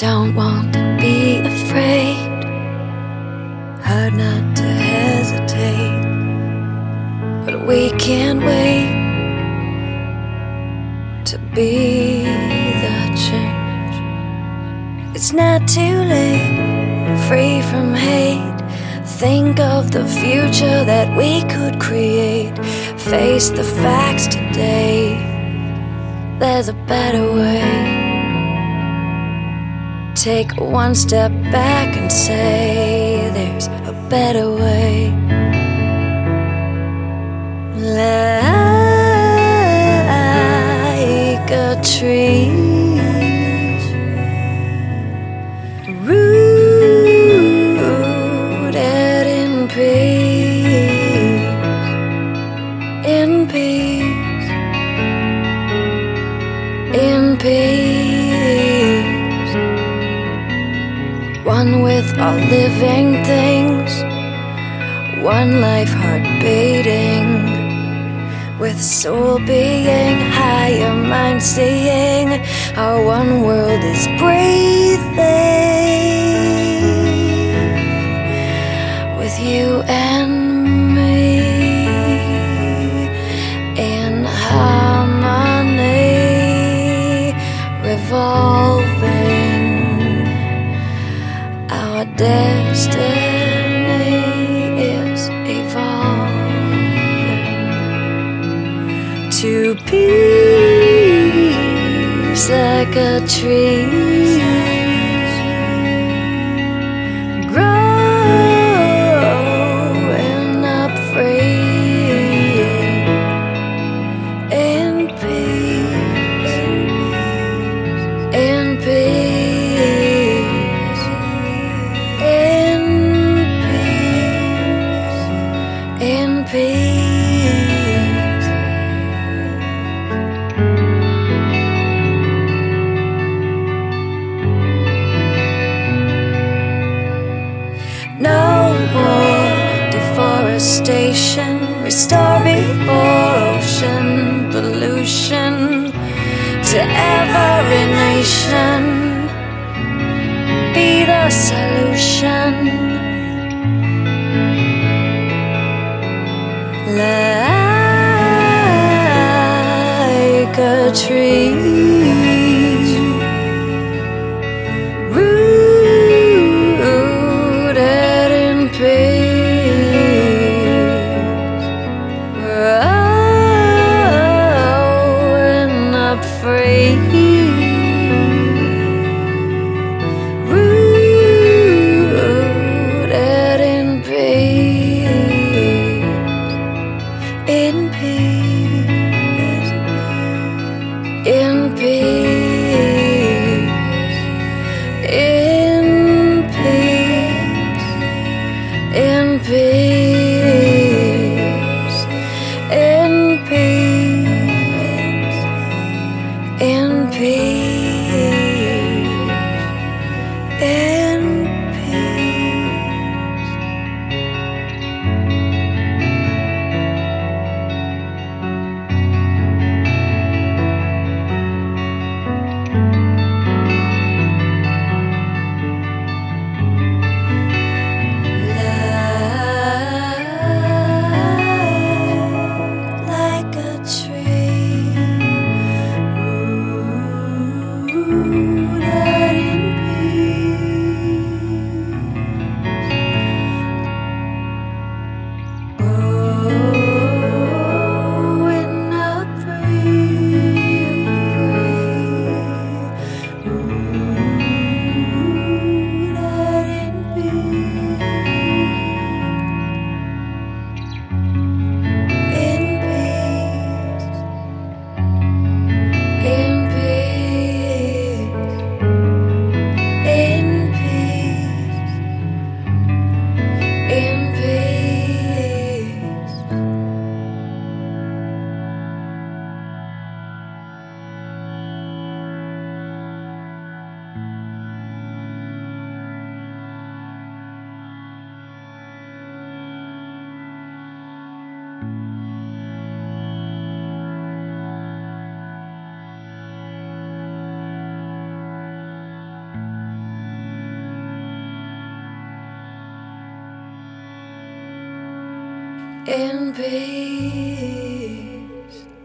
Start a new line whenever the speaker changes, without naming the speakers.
don't want to be afraid, hard not to hesitate, but we can't wait to be the change. It's not too late, free from hate. Think of the future that we could create. Face the facts today, there's a better way. Take one step back and say there's a better way. Like a tree rooted in peace, in peace, in peace. One with all living things, one life heart beating, with soul being, higher mind seeing, our one world is breathing, with you and me, in harmony, revolving. Our destiny is evolving to peace like a tree, growing up free in peace, in peace. In peace. No more deforestation, restore before ocean pollution to every nation. Be the solution. Like a tree rooted in peace, growing up free, rooted in peace, in peace, in peace. in peace.